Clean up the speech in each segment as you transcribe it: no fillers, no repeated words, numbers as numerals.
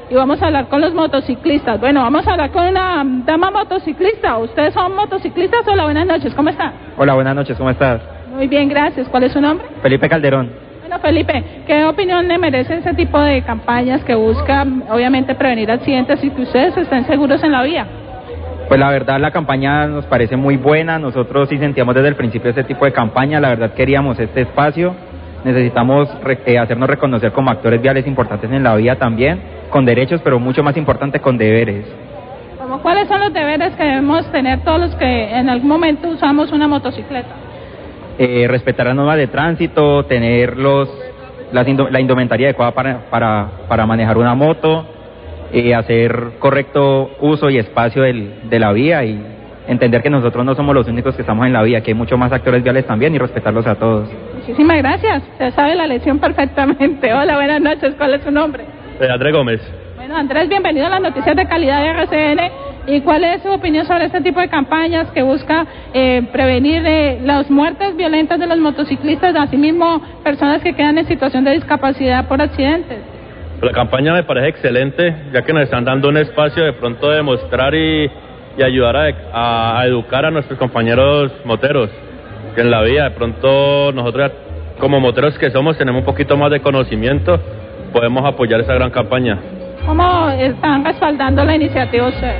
y vamos a hablar con los motociclistas. Bueno, vamos a hablar con una dama motociclista. ¿Ustedes son motociclistas? Hola, buenas noches, ¿cómo están? Hola, buenas noches, ¿cómo estás? Muy bien, gracias. ¿Cuál es su nombre? Felipe Calderón. Bueno, Felipe, ¿qué opinión le merece ese tipo de campañas que buscan, obviamente, prevenir accidentes y que ustedes estén seguros en la vía? Pues la verdad la campaña nos parece muy buena, nosotros sí sentíamos desde el principio este tipo de campaña, la verdad queríamos este espacio, necesitamos hacernos reconocer como actores viales importantes en la vía también, con derechos, pero mucho más importante con deberes. ¿Cuáles son los deberes que debemos tener todos los que en algún momento usamos una motocicleta? Respetar las normas de tránsito, tener la indumentaria adecuada para manejar una moto, hacer correcto uso y espacio de la vía y entender que nosotros no somos los únicos que estamos en la vía, que hay muchos más actores viales también y respetarlos a todos. Muchísimas gracias, usted sabe la lección perfectamente. Hola, buenas noches, ¿cuál es su nombre? Andrés Gómez. Bueno, Andrés, bienvenido a las noticias de calidad de RCN. ¿Y cuál es su opinión sobre este tipo de campañas que busca prevenir las muertes violentas de los motociclistas, asimismo personas que quedan en situación de discapacidad por accidentes? La campaña me parece excelente, ya que nos están dando un espacio de pronto de mostrar y ayudar a educar a nuestros compañeros moteros, que en la vía de pronto nosotros como moteros que somos tenemos un poquito más de conocimiento, podemos apoyar esa gran campaña. ¿Cómo están respaldando la iniciativa ustedes?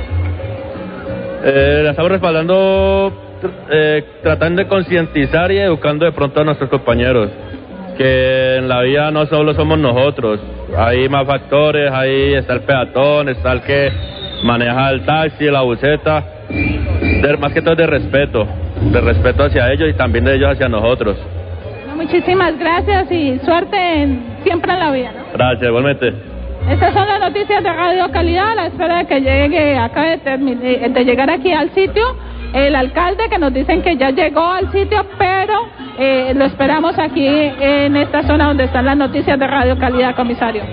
La estamos respaldando tratando de concientizar y educando de pronto a nuestros compañeros, que en la vía no solo somos nosotros, hay más factores, ahí está el peatón, está el que maneja el taxi, la buseta, más que todo de respeto hacia ellos y también de ellos hacia nosotros. Bueno, muchísimas gracias y suerte siempre en la vía, ¿no? Gracias, igualmente. Estas son las noticias de Radio Calidad, a la espera de que llegue, acaba de llegar aquí al sitio el alcalde, que nos dicen que ya llegó al sitio, pero lo esperamos aquí en esta zona donde están las noticias de Radio Calidad, comisario.